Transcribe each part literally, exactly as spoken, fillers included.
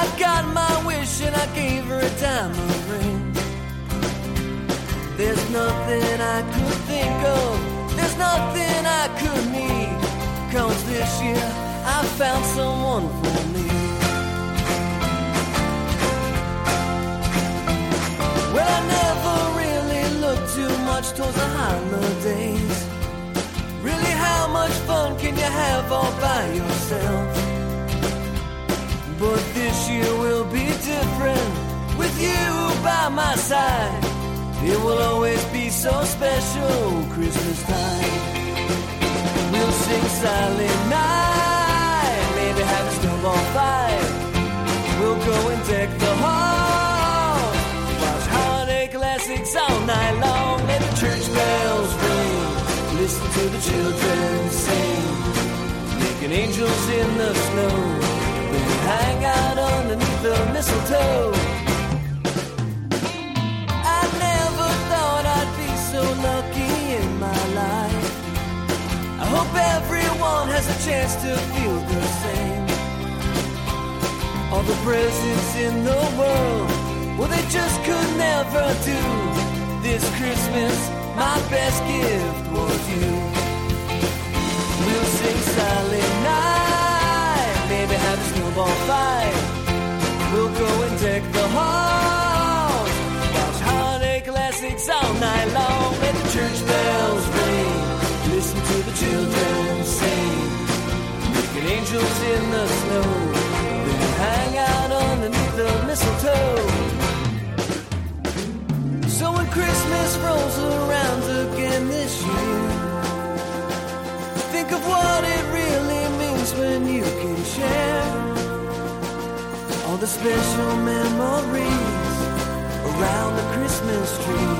I got my wish and I gave her a diamond ring. There's nothing I could think of, there's nothing I could need, 'cause this year I found someone for me. Well, I never really looked too much towards the holidays. Really, how much fun can you have all by yourself? But this year will be different with you by my side. It will always be so special, Christmas time. We'll sing Silent Night, maybe have a snowball fight. We'll go and deck the halls, watch holiday classics all night long. Let the church bells ring, listen to the children sing, making angels in the snow, then hang out underneath the mistletoe. I never thought I'd be so lucky in my life. I hope everyone has a chance to feel the same. All the presents in the world, well, they just could never do. This Christmas, my best gift was you. We'll sing Silent Night, maybe have a snowball fight. We'll go and deck the halls, watch holiday classics all night long. Let the church bells ring, listen to the children sing, making angels in the snow, then hang out underneath the mistletoe. So when Christmas rolls around again this year, think of what it really means when you can share all the special memories around the Christmas tree.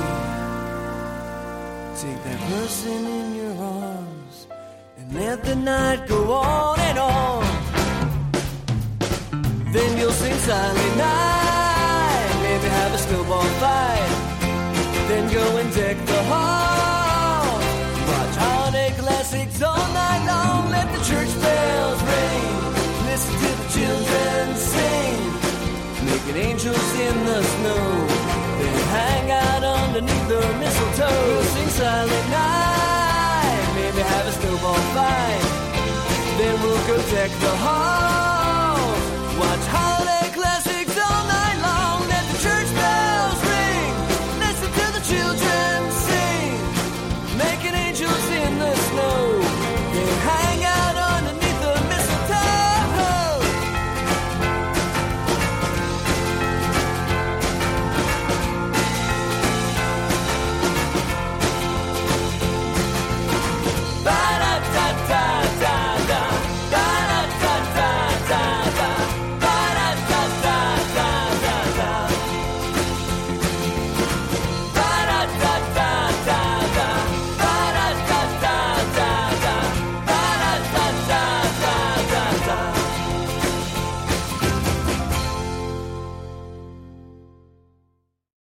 Take that person in your arms and let the night go on and on. Then you'll sing Silent Night, maybe have a snowball fight. Then go and deck the hall, watch holiday classics all night long. Let the church bells ring, listen to the children sing, making angels in the snow, then hang out underneath the mistletoe. We'll sing Silent Night, maybe have a snowball fight. Then we'll go deck the hall,